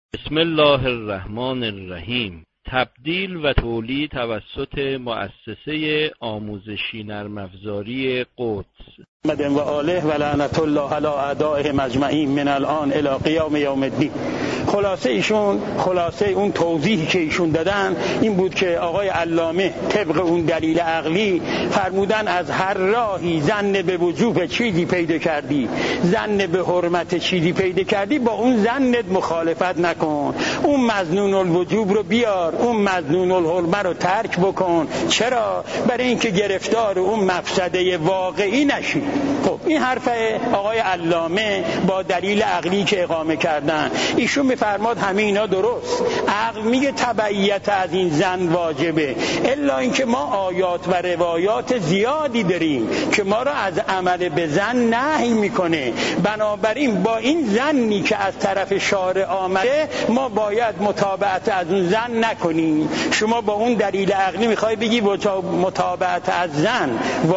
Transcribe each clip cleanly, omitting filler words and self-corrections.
بسم الله الرحمن الرحیم. تبدیل و تولید توسط مؤسسه آموزشی نرم افزاری قدس محمد و آله و لعنت الله علی اعدائهم اجمعین من الان الی قیام یوم الدین. خلاصه اون توضیحی که ایشون دادن این بود که آقای علامه طبق اون دلیل عقلی فرمودن از هر راهی ظن به وجوب چیزی پیدا کردی، ظن به حرمت چیزی پیدا کردی، با اون ظنت مخالفت نکن، اون مظنون الوجوب رو بیار، اون مظنون الحرمه رو ترک بکن. چرا؟ برای اینکه گرفتار اون مفسده واقعی نشی. خب این حرف آقای علامه با دلیل عقلی که اقامه کردن، ایشون میفرماد همه اینا درست، عقل میگه تبعیت از این ظن واجبه، الا اینکه ما آیات و روایات زیادی داریم که ما را از عمل به ظن نهی میکنه. بنابراین با این ظنی که از طرف شارع آمده ما باید متابعت از اون ظن نکنیم. شما با اون دلیل عقلی میخوای بگی متابعت از ظن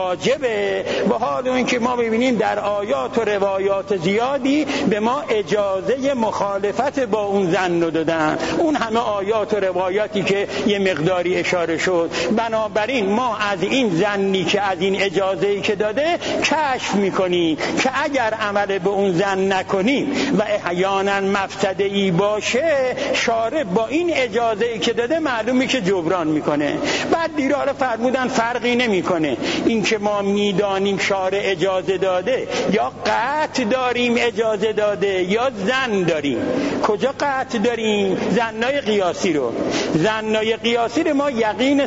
واجبه، با حال اون که ما ببینیم در آیات و روایات زیادی به ما اجازه مخالفت با اون ظن رو دادن، اون همه آیات و روایاتی که یه مقداری اشاره شد. بنابراین ما از این ظنی که از این اجازه‌ای که داده کشف میکنیم که اگر عمل به اون ظن نکنیم و احیانا مفسده‌ای باشه، شارع با این اجازه‌ای که داده معلومه که جبران میکنه. بعد دیراره فرمودن فرقی نمیکنه این که ما میدانیم شارع اجازه داده یا قطع داریم اجازه داده یا ظن داریم. کجا قطع داریم؟ ظنای قیاسی رو. ظنای قیاسی رو ما یقین 100%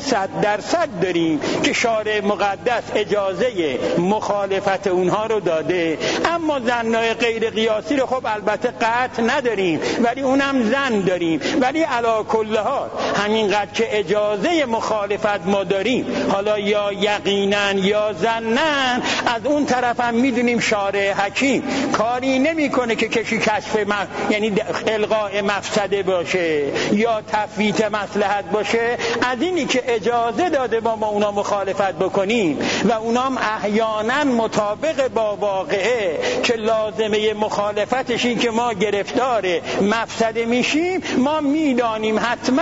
داریم که شارع مقدس اجازه مخالفت اونها رو داده. اما ظنای غیر قیاسی رو خب البته قطع نداریم ولی اونم ظن داریم. ولی علی کل حال همینقدر که اجازه مخالفت ما داریم، حالا یا یقینا یا ظنن، از اون طرف هم میدونیم شارع حکیم کاری نمیکنه که کشی کشف یعنی الغاء مفسده باشه یا تفویت مصلحت باشه. از اینی که اجازه داده با اونا مخالفت بکنیم و اونام احیانا مطابق با واقعه که لازمه مخالفتش این که ما گرفتار مفسده میشیم، ما میدانیم حتما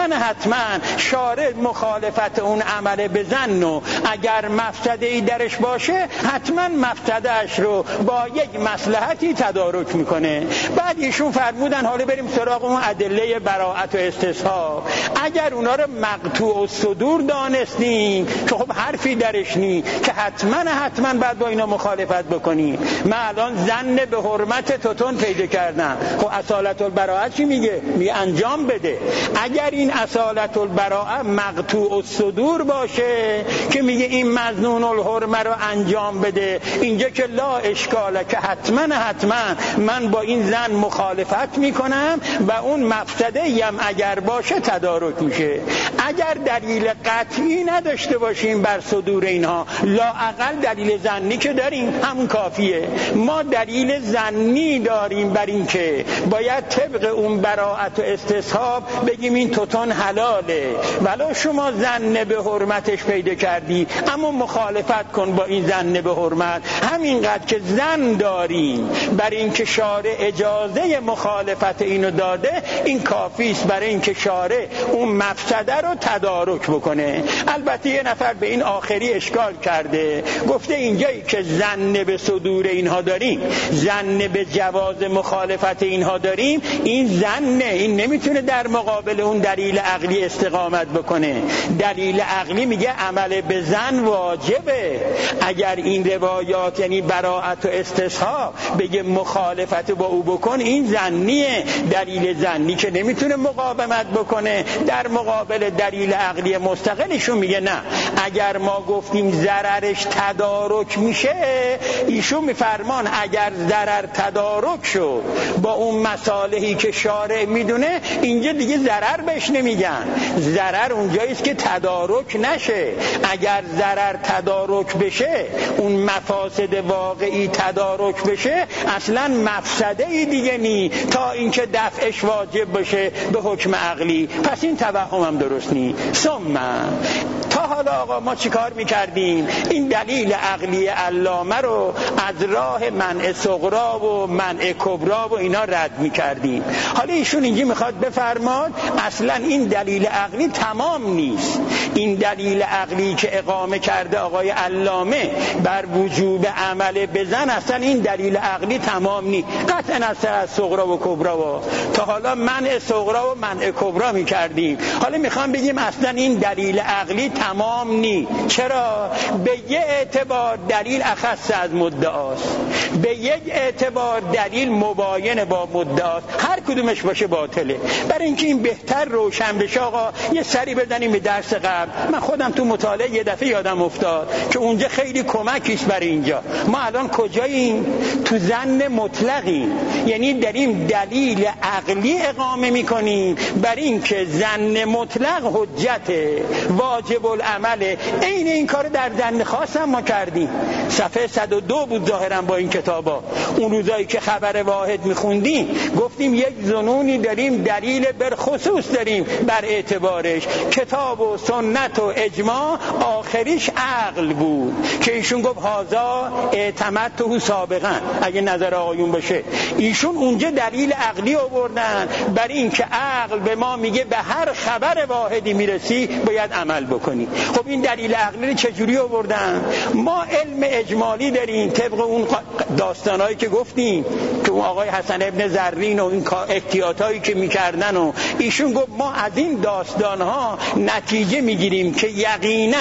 شارع مخالفت اون عمل به ظن و اگر مفسده‌ای درش باشه حتما مفسده‌اش رو با یک مصلحتی تدارک میکنه. بعد ایشون فرمودن حالا بریم سراغ اون ادله براءت و استصحاب. اگر اونا رو مقطوع الصدور دانستیم که خب حرفی درش نی که حتما بعد با اینا مخالفت بکنیم. من الان ظن به حرمت توتون پیدا کردم، خب اصالت البراءت چی میگه؟ میگه انجام بده. اگر این اصالت البراءت مقطوع الصدور باشه که میگه این مظنون الحرمه رو انجام بده، اینجا که لا اشکاله که حتما من با این ظن مخالفت میکنم و اون مفسده یم اگر باشه تدارک میشه. اگر دلیل قطعی نداشته باشیم بر صدور اینها، لااقل دلیل ظنی که داریم همون کافیه. ما دلیل ظنی داریم بر این که باید طبق اون براءت و استصحاب بگیم این توتون حلاله، ولو شما ظن به حرمتش پیدا کردی اما مخالفت کن با این ظن به حرمت. همینقدر که ظن داریم بر این که شارع اجازه مخالفت اینو داده، این کافی است برای این که شارع اون مفسده رو تدارک بکنه. البته یه نفر به این آخری اشکال کرده، گفته اینجایی که ظن به صدور اینها داریم، ظن به جواز مخالفت اینها داریم، این ظنه، این نمیتونه در مقابل اون دلیل عقلی استقامت بکنه. دلیل عقلی میگه عمل به ظن واجبه. اگر این روایات یعنی براءت و استصحاب بگه مخالفت با او بکن، این ظنیه. دلیل ظنی که نمیتونه مقاومت بکنه در مقابل دلیل عقلی مستقلشون میگه نه. اگر ما گفتیم ضررش تدارک میشه، ایشون میفرمان اگر ضرر تدارک شد با اون مصالحی که شارع میدونه، اینجا دیگه ضرر بهش نمیگن. ضرر اونجاییست که تدارک نشه. اگر ضرر تدارک بشه، اون مفاسد واقعی تدارک بشه، اصلا مفسده ای دیگه نی تا اینکه دفعش واجب بشه به حکم عقلی. پس این توهم هم درست نی. ثم تا حالا آقا ما چی کار میکردیم؟ این دلیل عقلی علامه رو از راه منع صغرا و منع کبرا و اینا رد میکردیم. حالا ایشون اینجا میخواد بفرماد اصلا این دلیل عقلی تمام نیست. این دلیل عقلی که اقامه کرده آقای علامه بر وجوب عمل بزن، اصلا این دلیل عقلی تمام نیست. قطعا از صغرا و کبرا و تا حالا منع صغرا و منع کبرا میکردیم. حالا میخوام بگیم اصلا این دلیل عقلی تمام نیست. چرا؟ به یه اعتبار دلیل اخص از مدعاست، به یک اعتبار دلیل مباین با مدعاست. هر کدومش باشه باطله. برای اینکه این بهتر روشن بشه آقا یه سری بزنیم به درس قبل. من خودم تو مطالعه یه دفعه یادم افتاد که اونجا خیلی کمکیست برای اینجا. ما الان کجاییم؟ تو ظن مطلقیم، یعنی داریم دلیل عقلی اقامه میکنیم برای اینکه ظن مطلق حجت واجب العمل. عین این کار در ظن خاص هم ما کردیم. صفحه 102 بود ظاهرا با این کتابا. اون روزایی که خبر واحد میخوندیم گفتیم یک ظنونی داریم دلیل بر خصوص داریم بر اعتبارش. کتاب و سنت و اجماع آخریش عقل بود که ایشون گفت هازا اعتمدته سابقا، اگه نظر آقایون باشه. ایشون اونجا دلیل عقلی آوردن برای اینکه عقل به ما میگه به هر خبر واحدی میرسی باید عمل بکنی. خب این دلیل عقلی رو چجوری آوردن؟ ما علم اجمالی داریم طبق اون داستانایی که گفتیم که اون آقای حسن ابن زرین و این احتیاطایی که میکردن و ایشون گفت ما از این داستانها نتیجه میگیریم که یقینا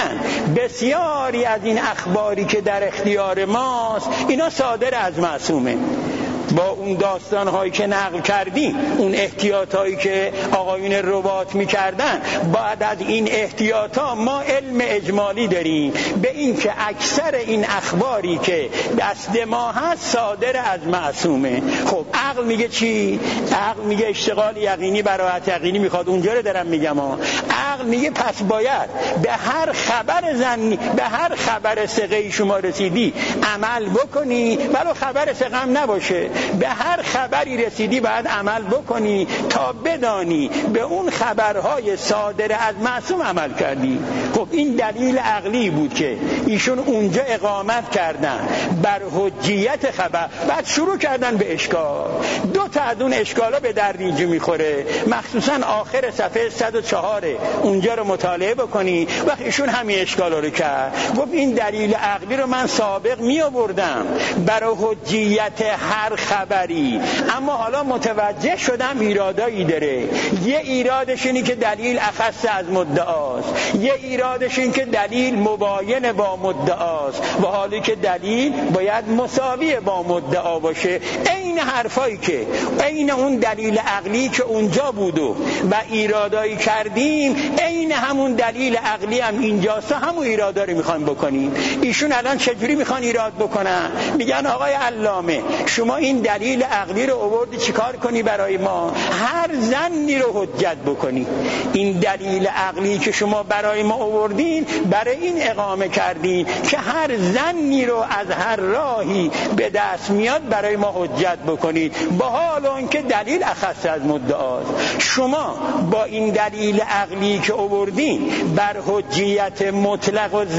بسیاری از این اخباری که در اختیار ماست اینا صادر از معصومه. با اون داستان‌هایی که نقل کردیم، اون احتیاطایی که آقایون رباط می‌کردن، بعد از این احتیاطا ما علم اجمالی داریم به این که اکثر این اخباری که دست ما هست صادر از معصومه. خب عقل میگه چی؟ عقل میگه اشتغال یقینی براحت یقینی میخواد. اونجا رو دارم میگم عقل میگه پس باید به هر خبر زنی، به هر خبر ثقه‌ای شما رسیدی عمل بکنی، ولو خبر ثقه هم نباشه. به هر خبری رسیدی باید عمل بکنی تا بدانی به اون خبرهای صادر از معصوم عمل کردی. خب این دلیل عقلی بود که ایشون اونجا اقامت کردن بر حجیت خبر. بعد شروع کردن به اشکال. دو تا از اون اشکالا به درد اینجا میخوره، مخصوصا آخر صفحه 104 اونجا رو مطالعه بکنی. وقت ایشون همین اشکالا رو کرد، گفت این دلیل عقلی رو من سابق می آوردم برای حجیت هر خبری، اما حالا متوجه شدم ایرادایی داره. یه ایرادش اینی که دلیل اخص از مدعاست، یه ایرادش این که دلیل مباین با مدعاست، و حالی که دلیل باید مساوی با مدعا باشه. این حرفایی که این اون دلیل عقلی که اونجا بود و ایرادایی کردیم، این همون دلیل عقلی هم اینجاست، همون ایرادا رو میخوان بکنیم. ایشون الان چجوری میخوان ایراد بکنن؟ میگن آقای علامه شما این دلیل عقلی رو آوردی چیکار کنی برای ما؟ هر ظنی رو حجت بکنی. این دلیل عقلی که شما برای ما آوردین برای این اقامه کردین که هر ظنی رو از هر راهی به دست میاد برای ما حجت بکنید، با حال اون که دلیل اخص از مدعاست. شما با این دلیل عقلی که آوردین بر حجیت مطلق و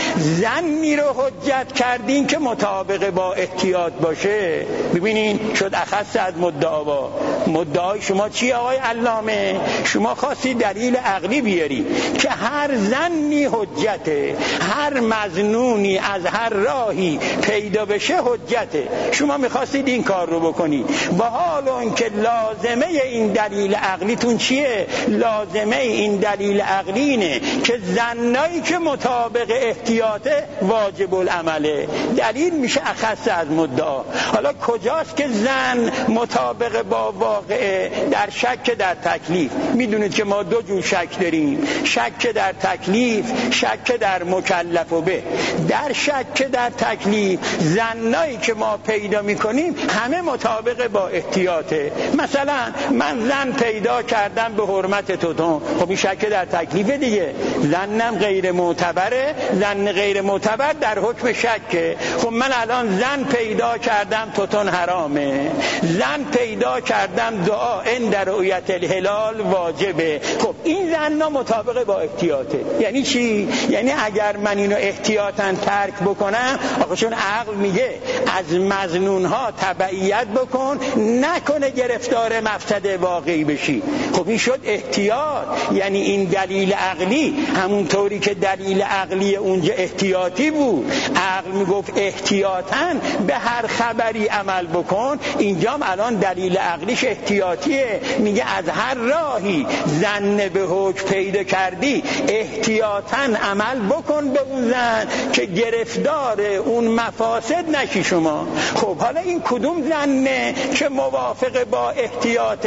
ظنی رو حجت کردین که مطابق با احتیاط باشه. ببینین شد اخص از مدعا. با مدعای شما چی آقای علامه؟ شما خواستی دلیل عقلی بیاری که هر ظنی حجته، هر مظنونی از هر راهی پیدا بشه حجته. شما میخواستید این کار رو بکنی، با حال اون که لازمه این دلیل عقلیتون چیه؟ لازمه این دلیل عقلی اینه که ظنایی که مطابق احتیاطه واجب العمله. دلیل میشه اخص از مدعا. حالا کجاست که ظن مطابق با واقعه؟ در شک در تکلیف. میدونید که ما دو جور شک داریم، شک در تکلیف، شک در مکلف و به. در شک در تکلیف ظنایی که ما پیدا میکنیم همه مطابق با احتیاطه. مثلا من ظن پیدا کردم به حرمت توتون، خب این شک در تکلیف دیگه. ظنم غیر معتبره، ظن غیر معتبر در حکم شکه. خب من الان ظن پیدا کردم توتون حرامه، ظن پیدا کردم کردم دعا عند رؤیت الهلال واجبه. خب این زن‌ها مطابق با احتیاطه. یعنی چی؟ یعنی اگر من اینو احتیاطاً ترک بکنم، آخه چون عقل میگه از مظنونها تبعیت بکن، نکنه گرفتار مفسده واقعی بشی. خب این شد احتیاط. یعنی این دلیل عقلی، همونطوری که دلیل عقلی اونجا احتیاطی بود، عقل میگفت احتیاطاً به هر خبری عمل بکن، اینجا الان دلیل عقلیش احتیاطیه. میگه از هر راهی ظن به حکم پیدا کردی احتیاطاً عمل بکن به اون زن که گرفتار اون مفاسد نشی شما. خب حالا این کدوم زنه که موافق با احتیاط؟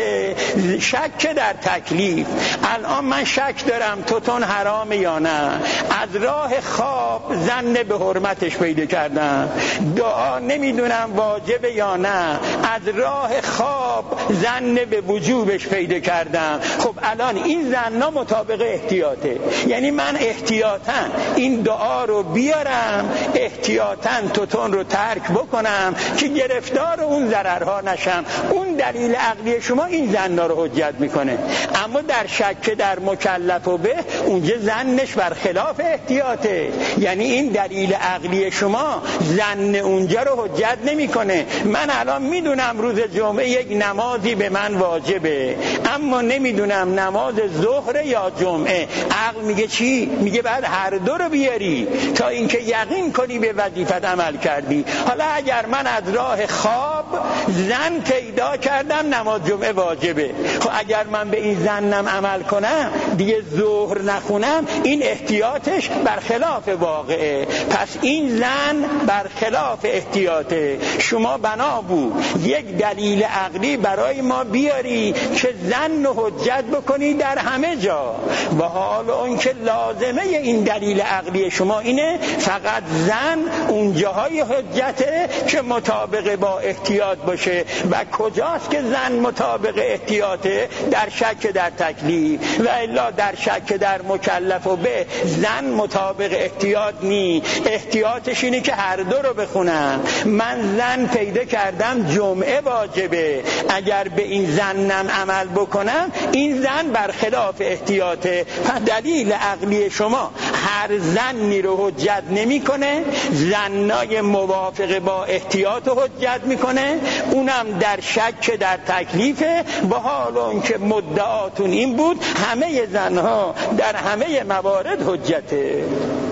شک در تکلیف. الان من شک دارم توتون حرام یا نه، از راه خواب ظن به حرمتش پیدا کردم، دعا نمیدونم واجبه یا نه، از راه خواب ظن به وجوبش پیدا کردم. خب الان این ظن‌ها مطابق احتیاطه. یعنی من احتیاطاً این دعا رو بیارم، احتیاطاً توتون رو ترک بکنم که گرفتار اون ضررها نشم. اون دلیل عقلی شما این ظن‌ها رو حجت میکنه. اما در شک در مکلف و به، اونجا ظنش برخلاف احتیاطه. یعنی این دلیل عقلی شما ظن اونجا رو حجت نمیکنه. من الان میدونم روز جمعه یک نمازی به من واجبه، اما نمیدونم نماز ظهر یا جمعه. عقل میگه چی؟ میگه بعد هر دو رو بیاری تا اینکه یقین کنی به وظیفت عمل کردی. حالا اگر من از راه خواب ظن پیدا کردم نماز جمعه واجبه، خب اگر من به این ظنم عمل کنم دیگه ظهر نخونم، این احتیاطش برخلاف واقعه. پس این ظن برخلاف احتیاطه. شما بنا بود یک دلیل عقلی برای ما بیاری که ظن و حجت بکنی در همه جا، و حال اون که لازمه این دلیل عقلی شما اینه فقط ظن اون جاهای حجته که مطابق با احتیاط باشه. و کجاست که ظن مطابق احتیاطه؟ در شک در تکلیف. و الا در شک در مکلف و به ظن مطابق احتیاط نی. احتیاطش اینه که هر دو رو بخونم. من ظن پیدا کردم جمعه واجبه، اگر به این ظنم عمل بکنم این ظن برخلاف احتیاطه. دلیل عقلی شما هر ظنی رو حجت نمیکنه، ظنای موافق با احتیاط رو حجت میکنه، اونم در شک در تکلیفه. با حال اون که مدعاتون این بود همه ظنها در همه موارد حجته.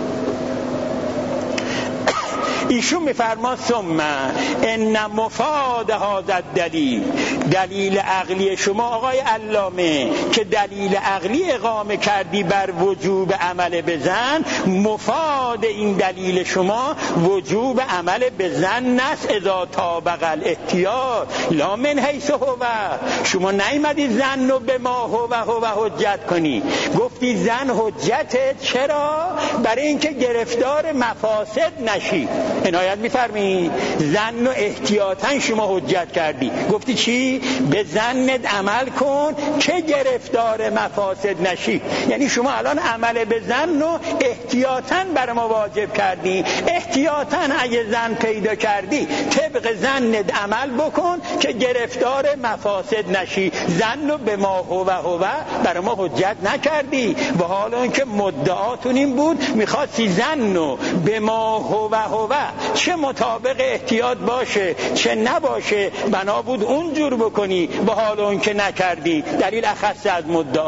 ایشون میفرما ثم ان مفاد هذا الدلیل، دلیل عقلی شما آقای علامه که دلیل عقلی اقامه کردی بر وجوب عمل به ظن، مفاد این دلیل شما وجوب عمل به ظن است. اذا طابق الاحتیاط لا من حیث هو. شما نیامدی ظن رو به ما هو حجت کنی، گفتی ظن حجته. چرا؟ برای اینکه گرفتار مفاسد نشی. عنایت می‌فرمایید؟ ظن و احتیاطاً شما حجت کردی، گفتی چی؟ به ظنت عمل کن که گرفتار مفاسد نشی. یعنی شما الان عمل به ظن و احتیاطاً بر ما واجب کردی. احتیاطاً اگه ظن پیدا کردی طبق ظنت عمل بکن که گرفتار مفاسد نشی. ظن به ما هو بر ما حجت نکردی. و حالا اینکه مدعاتون این بود میخواستی ظن به ما هو چه مطابق احتیاط باشه چه نباشه بنا بود اونجور بکنی، و حالا اون که نکردی. دلیل اخص از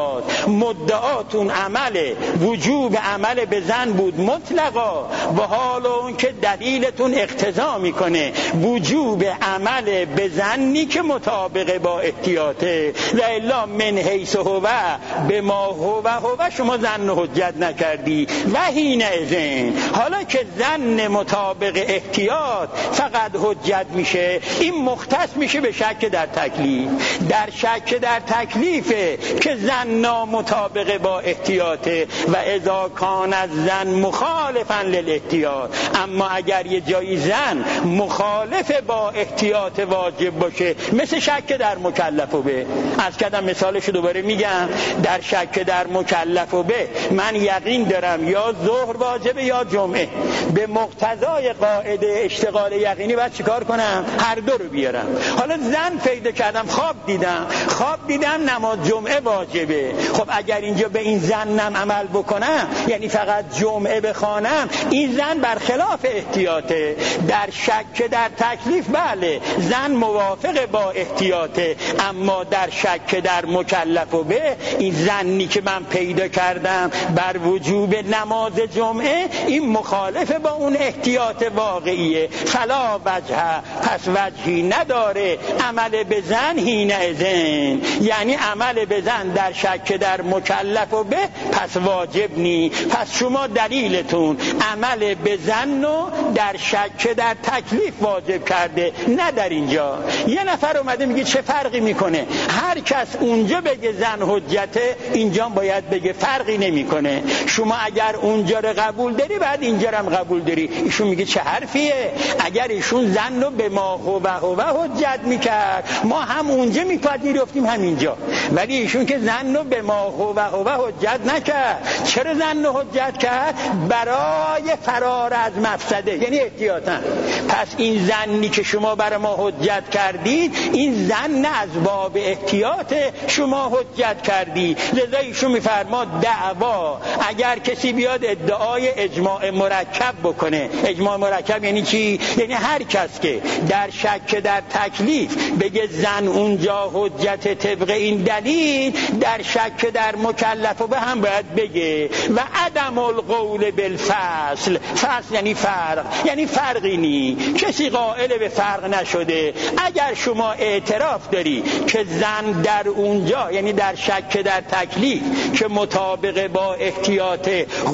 مدعاتون عمل وجوب عمل به ظن بود مطلقا، و حالا اون که دلیلتون اقتضا میکنه وجوب عمل به ظنی که مطابق با احتیاطه. و الا من حیث هو به ما هو شما ظن حجت نکردی. و حین اذن، حالا که ظن مطابق احتیاط فقط حجت میشه، این مختص میشه به شک در تکلیف. در شک در تکلیفه که ظن مطابق با احتیاطه. و اذا کان الظن مخالفا للاحتیاط، اما اگر یه جایی ظن مخالف با احتیاط واجب باشه، مثل شک در مکلف و به، از کدام مثالشو دوباره میگم. در شک در مکلف و به من یقین دارم یا ظهر واجبه یا جمعه، به مقتضای قاعده اشتغال یقینی باید چیکار کنم؟ هر دو رو بیارم. حالا زن پیدا کردم، خواب دیدم نماز جمعه واجبه. خب اگر اینجا به این زنم عمل بکنم، یعنی فقط جمعه بخوانم، این زن برخلاف احتیاطه. در شک در تکلیف بله زن موافق با احتیاطه، اما در شک در مکلف و به، این زنی که من پیدا کردم بر وجوب نماز جمعه، این مخالف با اون احتیاط واقعیه. فلا وجه، پس وجهی نداره عمل به زن حین اذن، یعنی عمل به زن در شک در مکلف و به پس واجب نی. پس شما دلیلتون عمل به زن رو در شک در تکلیف واجب کرده، نه در اینجا. یه نفر اومده میگه چه فرقی میکنه؟ هر کس اونجا بگه زن حجته، اینجا باید بگه فرقی نمیکنه. شما اگر اونجا رو قبول داری بعد اینجا رو هم قبول داری. ایشون میگه چه حرفیه؟ اگر ایشون زن رو به ما هو حجت میکرد، ما هم اونجا میپذیرفتیم هم اینجا، ولی ایشون که زن رو به ما هو حجت نکرد. چرا زن رو حجت کرد؟ برای فرار از مفسده، یعنی احتیاطاً. پس این زنی که شما برای ما حجت کردید، این زن از باب احتیاط شما حجت کردی. لذا ایشون میفرما دعوا اگر کسی بیاد ادعای اجماع مرکب بکنه. اجماع مرکب یعنی چی؟ یعنی هر کس که در شک در تکلیف بگه زن اونجا حجت طبق این دلیل، در شک در مکلف و به هم باید بگه. و عدم القول بالفصل، فصل یعنی فرق، یعنی فرقی نی، کسی قائل به فرق نشده. اگر شما اعتراف داری که زن در اونجا، یعنی در شک در تکلیف که مطابق با احتیاط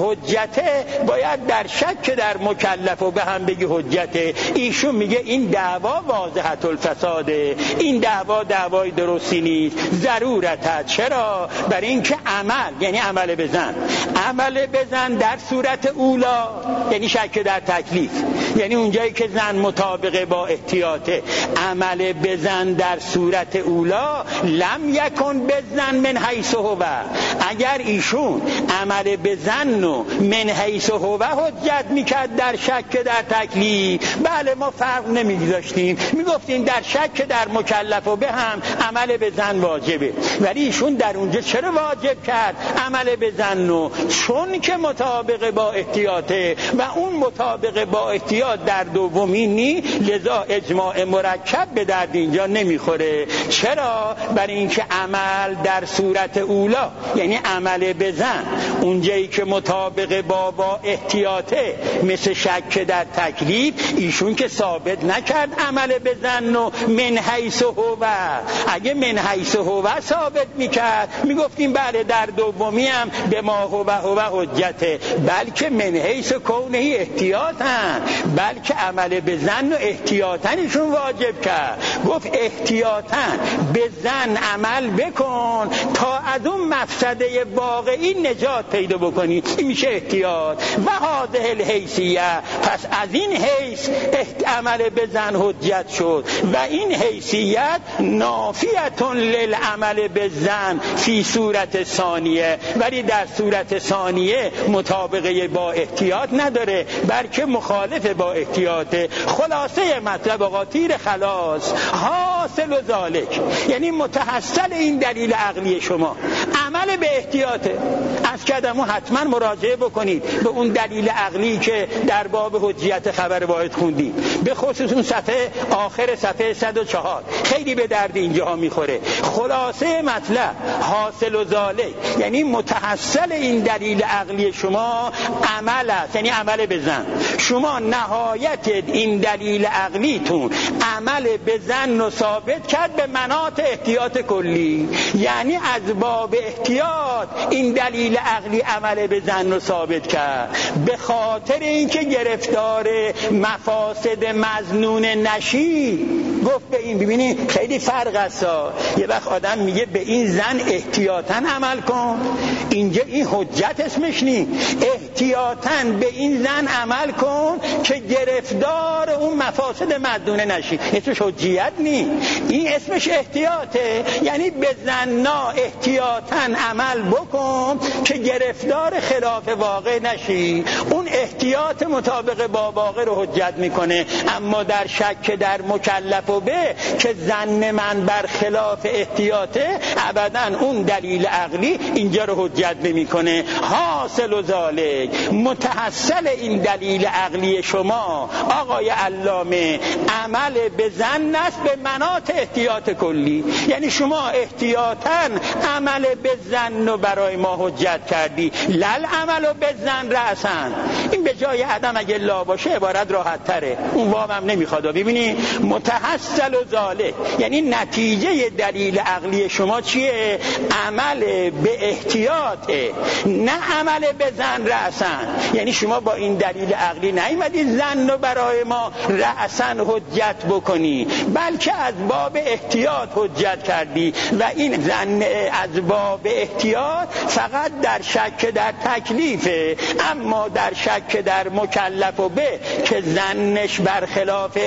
حجته، باید در شک در مکلف و به هم بگی حجته. ایشون میگه این دعوا واضحت الفساده، این دعوا دعوای درستی نیست. ضرورت. چرا؟ برای اینکه عمل، یعنی عمل بزن، عمل بزن در صورت اولا یعنی شک در تکلیف، یعنی اونجایی که زن مطابق با احتیاطه. عمل بزن در صورت اولا لم یکن بزن من حیث هو، اگر ایشون عمل بزن و من حیث هو حجت میکرد در شک در تکلیف، بله ما فرق نمیگذاشتیم، میگفتیم در شک در مکلف و به هم عمل بزن واجبه. ولی ایشون در اونجا چرا واجب کرد عمل بزن و؟ چون که مطابق با احتیاطه و اون مطابق با احتیاط در دومی نی، لذا اجماع مرکب به درد اینجا نمیخوره. چرا؟ برای اینکه عمل در صورت اولا یعنی عمل بزن اونجایی که مطابق با احتیاطه مثل شک در تکلیف، ایشون که ثابت نکرد عمل بزن و من حیث هو. اگه من حیث هو ثابت میکرد میگفتیم بله در دومی هم به ما هو حجته، بلکه من حیث کونه احتیاطن، بلکه عمل بزن و احتیاطنشون واجب کرد. گفت احتیاطن به زن عمل بکن تا از اون مفسده واقعی نجات پیدا بکنی، این میشه احتیاط. و هذه الحیثیه، پس از این حیث عمل بزن حجت شد و این حیثیت نافیتون للعمل بزن فی صورت ثانیه، ولی در صورت ثانیه مطابقه با احتیاط نداره، بلکه مخالف با احتیاطه. خلاصه مطلب آقا تیر خلاص حاصل و ذالک، یعنی متحصل این دلیل عقلی شما عمل به احتیاطه. از کدمو حتما مراجعه بکنید به اون دلیل عقلی که در باب حجیت خبر واحد خوندید، به خصوص اون صفحه آخر صفحه 104 خیلی به درد اینجاها میخوره. خلاصه مطلب حاصل و ذالک یعنی متحصل این دلیل عقلی شما عمل است، یعنی عمل بزن. شما نهایت این دلیل عقلیتون عمل بزن رو ثابت کرد به مناط احتیاط کلی، یعنی از باب احتیاط این دلیل عقلی عمل بزن رو ثابت کرد. به خاطر اینکه گرفتار مفاسد مظنون نشی، گفت به این. ببینید خیلی فرق است. یه وقت آدم میگه به این زن احتیاطاً عمل کن، اینجا این حجت اسمش نی. احتیاطاً به این زن عمل کن که گرفتار اون مفاسد مدونه نشی. اسمش حجیت نی، این اسمش احتیاطه. یعنی به زنا احتیاطاً عمل بکن که گرفتار خلاف واقع نشی. اون احتیاط مطابق با واقع رو حجت میکنه. اما در شک در مکلف و به که زن من بر خلاف احتیاطه، ابداً اون دلیل عقلی اینجا رو حجت نمیکنه. حاصل و ذالک، متحصل این دلیل عقلی شما آقای علامه، عمل به زن است به مناط احتیاط کلی. یعنی شما احتیاطاً عمل به زن رو برای ما حجت کردی، لل عمل به زن رأسن. این به جای عدم اگه لا باشه عبارت راحت تره، اون وام هم نمیخواد. ببینی متحصل و ذالک یعنی نتیجه دلیل عقلی شما چیه؟ عمل به احتیاطه، نه عمل به زن رأسن. یعنی شما با این دلیل عقلی نیومدی زن رو برای ما رأسن حجت بکنی، بلکه از باب احتیاط حجت کردی. و این زن از باب احتیاط فقط در شک در تکلیفه، اما در شک در مکلف و به که زنش برخلاف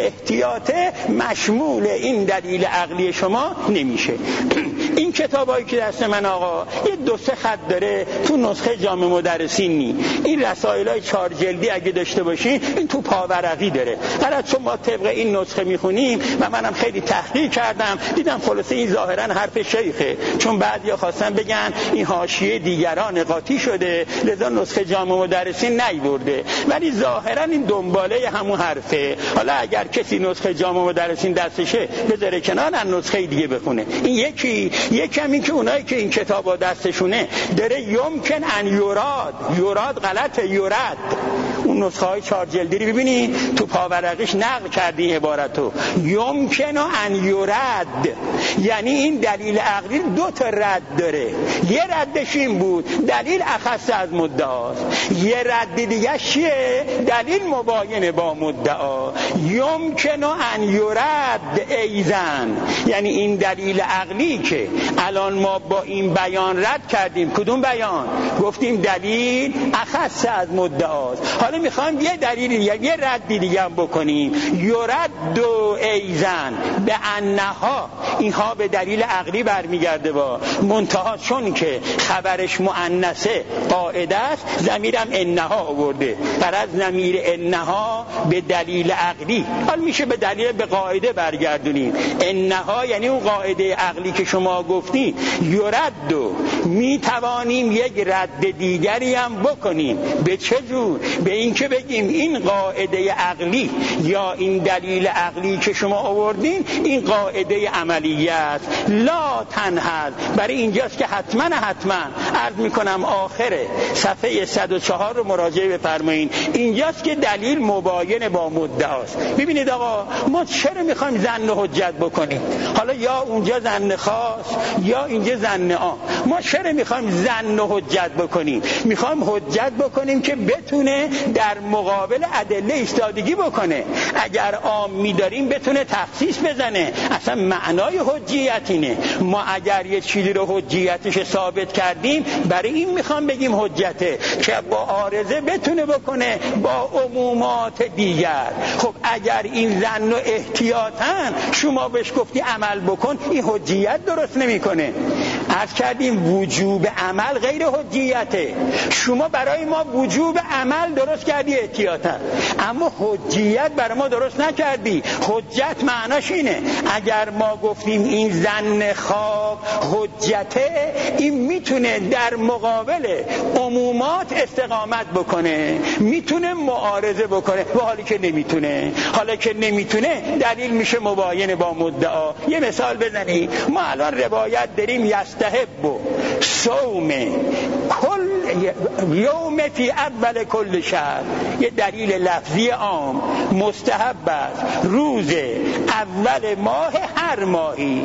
احتیاطه مشمول این دلیل عقلی شما نمیشه. این کتابایی که دست من آقا یه 2-3 خط داره، تو نسخه جامع مدرسین نی. این رسائلای 4 جلدی اگه داشته باشین این تو پاورقی داره. حالا چون ما طبق این نسخه میخونیم و منم خیلی تحقیق کردم، دیدم خلاصه این ظاهرا حرف شیخه، چون بعضیا خواستن بگن این حاشیه دیگران قاطی شده لذا نسخه جامع مدرسین نیورده، ولی ظاهرا این دنباله همون حرفه. حالا اگر کسی نسخه جامع مدرسین دستشه بذاره کنار، از نسخه دیگه بخونه. این یکم این که اونایی که این کتابا دستشونه داره یمکن ان یراد غلطه، یرد. اون نسخه های 4 جلدی رو ببینی تو پاورقیش نقل کردی عبارتو، یمکن ان یرد، یعنی این دلیل عقلی 2 تا رد داره. یه ردش این بود دلیل اخص از مدعاست، یه رد دیگه چیه؟ دلیل مباین با مدعا. یمکن ان یرد ایزن، یعنی این دلیل عقلی که الان ما با این بیان رد کردیم. کدوم بیان؟ گفتیم دلیل اخص از مدعاست. حالا میخوایم یه دلیل دیگه، یه رد دیگه هم بکنیم. یرد ایزن به انها، اینها به دلیل عقلی برمیگرده با منتها، چون که خبرش مؤنثه قاعده است ضمیرم انها آورده، پر از ضمیر انها به دلیل عقلی. حالا میشه به دلیل به قاعده برگردونیم. انها یعنی اون قاعده عقلی که شما گفتی. یرد میتوانیم یک رد دیگری هم بکنیم. به چه جور؟ به این که بگیم این قاعده عقلی یا این دلیل عقلی که شما آوردین این قاعده عملیه است، لا تنهض. برای اینجاست که حتما عرض میکنم آخر صفحه 104 رو مراجعه بفرمایید. اینجاست که دلیل مباین با مدعاست. ببینید آقا ما چرا میخوایم ظن حجت بکنیم؟ حالا یا اونجا ظن خاص یا اینجا ظن عام. ما چرا میخوایم ظن حجت بکنیم؟ میخوایم حجت بکنیم که بتونه در مقابل ادله ایستادگی بکنه. اگر عام میداریم بتونه تخصیص بزنه. اصلا معنای حجیت اینه. ما اگر یه چیزی رو حجیتش ثابت کردیم برای این میخوام بگیم حجته که با عارضه بتونه بکنه با عمومات دیگر. خب اگر این ظن و احتیاطاً شما بهش گفتی عمل بکن، این حجیت درست نمیکنه. عرض کردیم وجوب عمل غیر حجیته. شما برای ما وجوب عمل درست کردی احتیاطاً، اما حجیت برای ما درست نکردی. حجت معناش اینه اگر ما گفتیم این ظن خواب حجته، این میتونه در مقابل عمومات استقامت بکنه، میتونه معارضه بکنه، و حالی که نمیتونه. حالا که نمیتونه دلیل میشه مباین با مدعا. یه مثال بزنی. ما الان روایت داریم یستحب صوم کل یوم فی اول کل شهر، یه دلیل لفظی عام مستحب است روز اول ماه هر ماهی،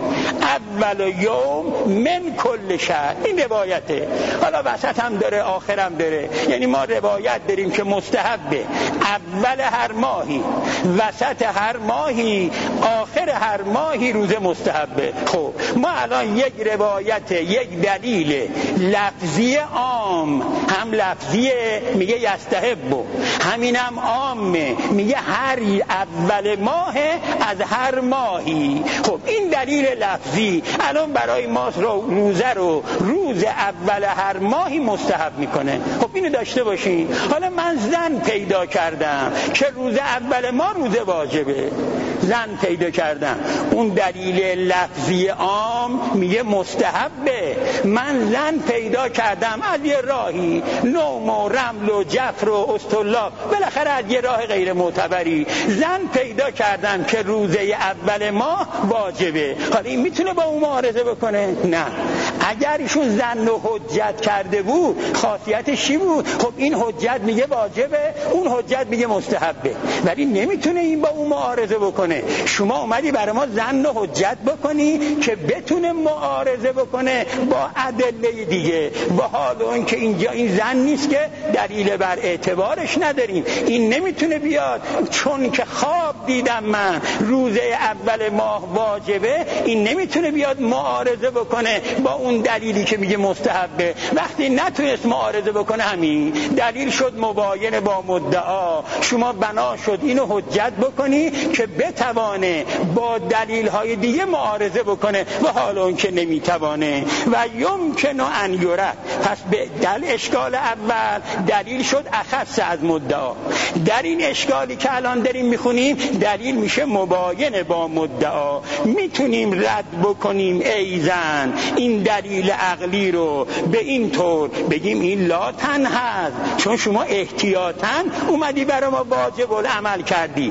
اول یوم من کل شهر. این روایته، حالا وسط هم داره آخر هم داره، یعنی ما روایت داریم که مستحبه اول هر ماهی، وسط هر ماهی، آخر هر ماهی روز مستحبه. خب ما الان یک روایت، یک دلیل لفظی عام، هم لفظیه میگه یستحبه، همینم عامه میگه هر اول ماه از هر ماهی. خب این دلیل لفظی الان برای ما روزه رو روز اول هر ماهی مستحب میکنه. خب اینو داشته باشین. حالا من زن پیدا کردم که روز اول ما روز واجبه، زن پیدا کردم، اون دلیل لفظی عام میگه مستحبه. من زن پیدا کردم از یه راهی، نوم و رمل و جفر و استلا، بالاخره از یه راه غیر معتبری زن پیدا کردم که روزه اول ماه واجبه. حالا این میتونه با اون معارضه بکنه؟ نه. اگر ایشون زن و حجت کرده بود خاصیتش چی بود؟ خب این حجت میگه واجبه، اون حجت میگه مستحبه، ولی نمیتونه این با اون معارضه بکنه. شما اومدی برای ما زن و حجت بکنی که بتونه معارضه بکنه با ادله دیگه، با حال اون که اینجا این زن نیست که دلیل بر اعتبارش نداریم، این نمیتونه بیاد چون که خواب دیدم من روزه اول ماه واجبه، این نمیتونه بیاد معارضه بکنه با اون دلیلی که میگه مستحبه. وقتی نتونست معارضه بکنه همین دلیل شد مباین با مدعا، شما بنا شد اینو حجت بکنی که بتوانه با دلیل‌های دیگه معارضه بکنه و حالا اون که نمیتوانه. و یمکن ان یرد، پس به دل اشکال اول دلیل شد اخص از مدعا. در این اشکالی که الان داریم میخونیم دلیل میشه مباین با مدعا. میتونیم رد بکنیم ای زن این دلیل عقلی رو به این طور بگیم این لا تنهض، چون شما احتیاطاً اومدی برای ما واجب العمل کردی.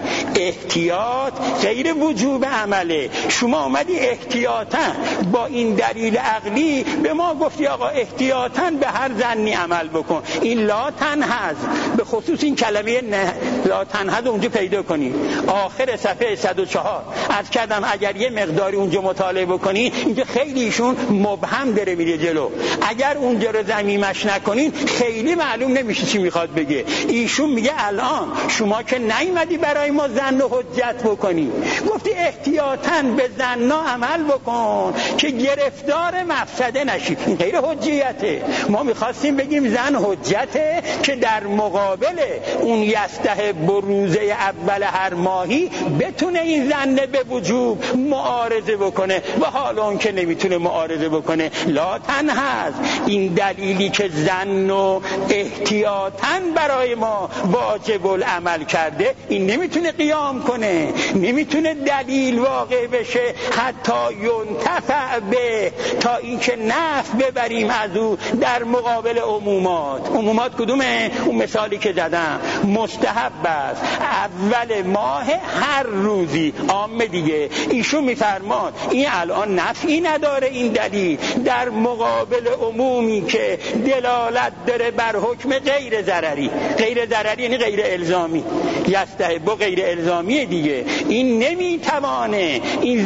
احتیاط غیر وجوب عمله. شما اومدی احتیاطاً با این دلیل عقلی به ما گفتی آقا احتیاطاً به هر زنی عمل بکن، این لا تنهض. به خصوص این کلمه لا تنهض اونجا پیدا کنی آخر صفحه 104. عرض کردم اگر یه مقداری اونجا مطالعه بکنی اینجا خیلی ایشون مبهم داره میره جلو، اگر اونجا رو ضمیمش نکنین خیلی معلوم نمیشه چی میخواد بگه. ایشون میگه الان شما که نیومدی برای ما زن و حجت بکنی، گفتی احتیاطاً به زنا عمل بکن که گرفتار مفسده نشی، این غیر حجیته. ما میخواستیم بگیم زن حجته که در مقابل اون یستحب روزه اول هر ماهی بتونه این زن به وجوب معارضه بکنه و حالا اون که نمیتونه معارضه بکنه لا تنهض. این دلیلی که زن و احتیاطاً برای ما واجب العمل کرده این نمیتونه قیام کنه، نمیتونه دلیل واقع بشه حتی ینتفع به، تا اینکه نفع ببریم از او در مقابل عمومات. عمومات کدومه؟ اون مثالی که زدم مستحب است اول ماه هر روزی، عام دیگه. ایشون میفرماد این الان نفعی نداره این دلیل در مقابل عمومی که دلالت داره بر حکم غیر ضرری. غیر ضرری یعنی غیر الزامی، یستحب غیر الزامی دیگه. این نمیتوانه این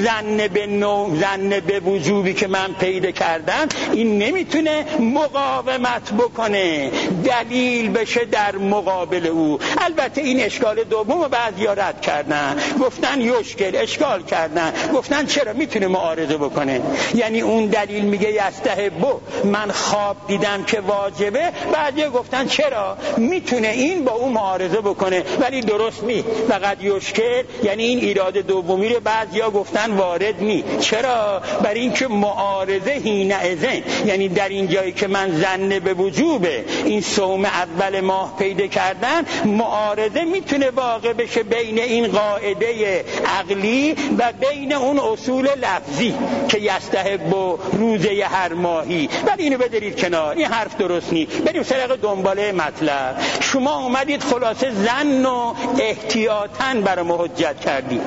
زن به وجوبی که من پیدا کردم این نمیتونه مقاومت بکنه، دلیل بشه در مقابل او. البته این اشکال دوم بعضیا رد کردن، گفتن یشکل، اشکال کردن، گفتن چرا میتونه معارضه بکنه، یعنی اون دلیل میگه یستحب من خواب دیدم که واجبه، بعضیا گفتن چرا میتونه این با اون معارضه بکنه، ولی درست نی. فقط یشکل یعنی این ایراد دومی رو بعضیا گفتن وارد نی. چرا؟ برای اینکه معارضه حینئذ، یعنی در این جایی که من زن به وجوب این صوم اول ماه پیدا کردم، معارضه معارضه میتونه واقع بشه بین این قاعده عقلی و بین اون اصول لفظی که یستحب و روزه هر ماهی. ولی اینو بذارید کنار، این حرف درست نیست. بریم سراغ دنباله مطلب. شما اومدید خلاصه ظن و احتیاطاً برام حجت کردید.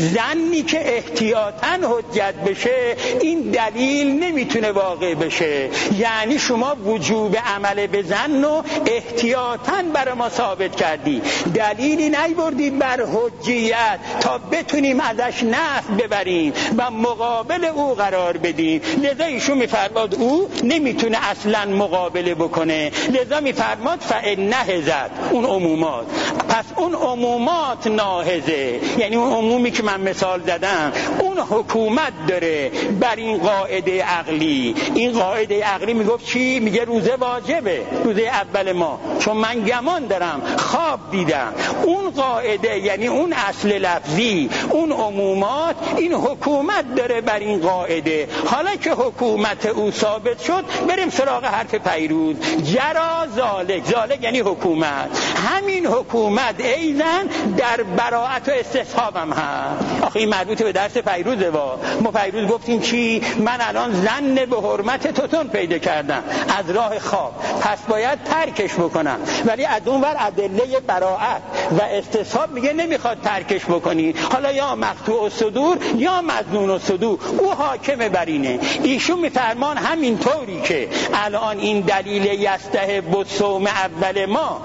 ظنی که احتیاطاً حجت بشه این دلیل نمیتونه واقع بشه. یعنی شما وجوب عمل به ظن و احتیاطاً برای ما ثابت کردی، دلیلی نیاوردید بر حجیت تا بتونیم ازش نفع ببریم و مقابل او قرار بدیم. لذا ایشون میفرماد او نمیتونه اصلا مقابله بکنه، لذا میفرماد فإنهزت اون عمومات. پس اون عمومات ناهزه، یعنی اون عمومی که من مثال زدم اون حکومت داره بر این قاعده عقلی. این قاعده عقلی میگفت چی؟ میگه روزه واجبه، روزه اول ما، چون من گمان دارم خواب دیدم. اون قاعده یعنی اون اصل لفظی، اون عمومات، این حکومت داره بر این قاعده. حالا که حکومت او ثابت شد بریم سراغ حرف پیروز. جرا ذالک، ذالک یعنی حکومت، همین حکومت ایزن در براءت و استصحاب هم هست. آخه این مربوط به درس پیروزه. ما پیروز گفتیم چی؟ من الان ظن به حرمت توتون پیدا کردم از راه خواب، پس باید ترکش بکنم. ولی از اون ور ادله براءت و استصحاب میگه نمیخواد ترکش بکنی. حالا یا مقطوع الصدور یا مظنون الصدور، او حاکم بر اینه. ایشون میفرمان همین طوری که الان این دلیل یستحب الصوم اول ما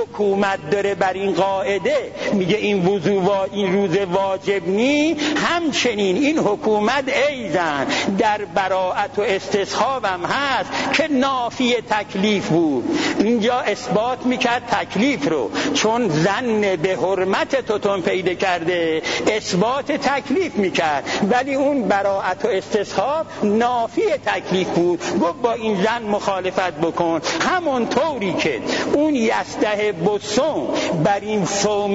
حکومت داره بر این قاعده، میگه این این روز واجب نی، همچنین این حکومت ایزن در براءت و استصحاب هم هست که نافی تکلیف بود. اینجا اثبات میکرد تکلیف رو، چون ظن به حرمت توتون پیدا کرده اثبات تکلیف میکرد، ولی اون براءت و استصحاب نافی تکلیف بود. گفت با این ظن مخالفت بکن. همون طوری که اون یستحب الصوم بر این صوم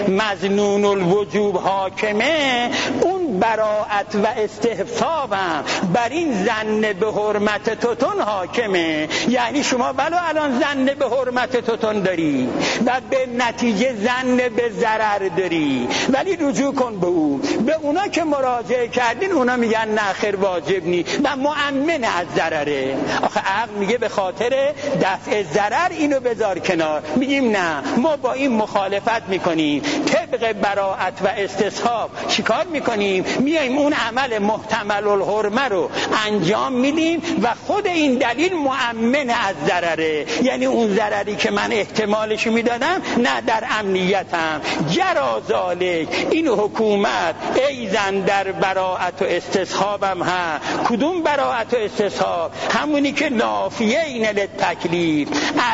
مظنون الوجوب حاکمه، اون براءت و استحصاب هم بر این ظن به حرمت توتون حاکمه. یعنی شما ولو الان ظن به حرمت توتون داری و به نتیجه ظن به ضرر داری، ولی رجوع کن به او. به اونا که مراجعه کردین اونا میگن نه خیر واجب نی و مؤمن از ضرره. آخه عقل میگه به خاطر دفع ضرر اینو بذار کنار. میگیم نه، ما با این مخالفت میکنیم. طبق براءت و استصحاب چیکار میکنیم؟ میایم اون عمل محتمل الحرمه رو انجام میدیم و خود این دلیل مؤمن از ضرره. یعنی اون ضرری که من احتمالش میدادم نه، در امنیتم. جرا ذالک، این حکومت ایزن در براءت و استصحابم ها. کدوم براءت و استصحاب؟ همونی که نافیین للتکلیف،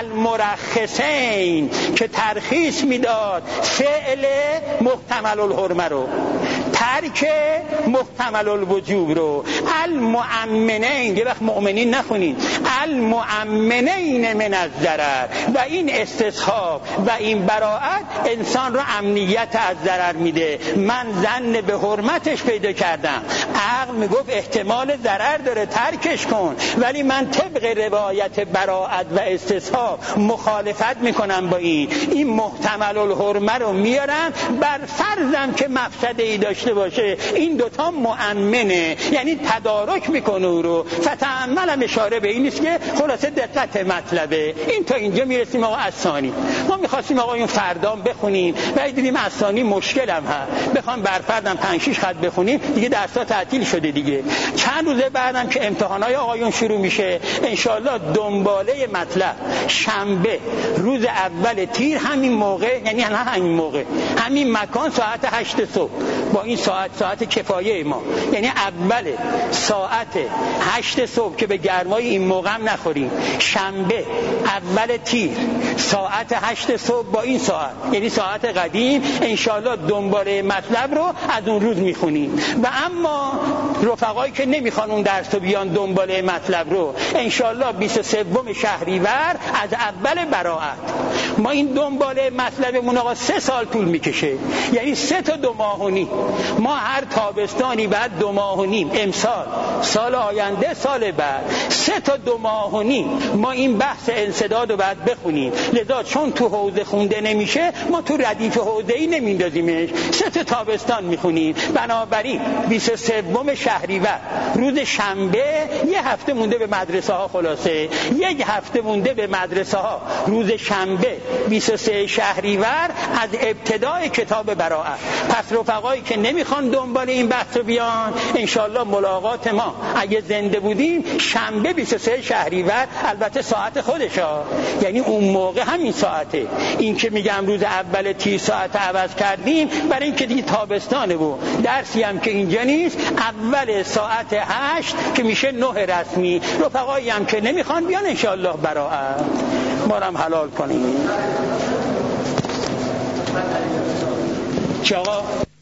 المرخصین، که ترخیص میداد فعل محتمل الحرمه رو، ترک محتمل الوجوب رو. المؤمنین، یه وقت مؤمنین نخونین، المؤمنین من الضرر. و این استصحاب و این براءت انسان رو امنیت از ضرر میده. من ظن به حرمتش پیدا کردم، عقل میگفت احتمال ضرر داره ترکش کن، ولی من طبق روایت براءت و استصحاب مخالفت میکنم با این محتمل الحرمه رو میارم بر فرضم که مفسده ای داشته باشه. این دوتا مؤمنه، یعنی تدارک میکنه او رو. فتأملم اشاره به این نیست که خلاصه دقت مطلبه. این تا اینجا میرسیم. آقا الثانی ما میخواستیم آقایون فردام بخونیم و دیدیم الثانی مشکل هم هست، بخوام بر فردم 5-6 خط بخونیم دیگه درس‌ها تعطیل شده دیگه. چند روز بعدم که امتحانات آقایون شروع میشه انشالله دنباله مطلب شنبه روز اول تیر همین موقع، یعنی همین موقع همین مکان ساعت 8 صبح با این ساعت کفایه ما، یعنی اول ساعت 8 صبح که به گرمای این موقع هم نخوریم. شنبه اول تیر ساعت 8 صبح با این ساعت، یعنی ساعت قدیم، انشالله دنباله مطلب رو از اون روز میخونیم. و اما رفقایی که نمیخوان اون درس رو بیان دنباله مطلب رو، انشالله 23 شهریور از اول براءت. ما این دنباله مطلبمون آقا 3 سال طول میکشه، یعنی 3 تا 2 ماه و نیم. ما هر تابستانی بعد 2 ماه و نیم امسال، سال آینده، سال بعد 3 تا 2 ماه و نیم ما این بحث انسداد رو بعد بخونیم. لذا چون تو حوزه خونده نمیشه ما تو ردیف حوزه‌ای نمیندازیمش، 3 تا تابستان میخونیم. بنابراین 23 شهریور روز شنبه، 1 هفته مونده به مدرسه ها، خلاصه 1 هفته مونده به مدرسه ها، روز شنبه 23 شهریور از ابتدای کتاب براءت. پس رفقایی که نمیخوان دنبال این بحث رو بیان، انشالله ملاقات ما اگه زنده بودیم شنبه 23 شهریور، البته ساعت خودشا، یعنی اون موقع همین ساعته. این که میگم روز اول تیر ساعت عوض کردیم برای اینکه دیگه تابستانه و درسی هم که اینجا نیست، اول ساعت 8 که میشه 9 رسمی. رفقایی هم که نمیخوان بیان انشالله براءت، ما رو هم حلال کنیم. چه آقا؟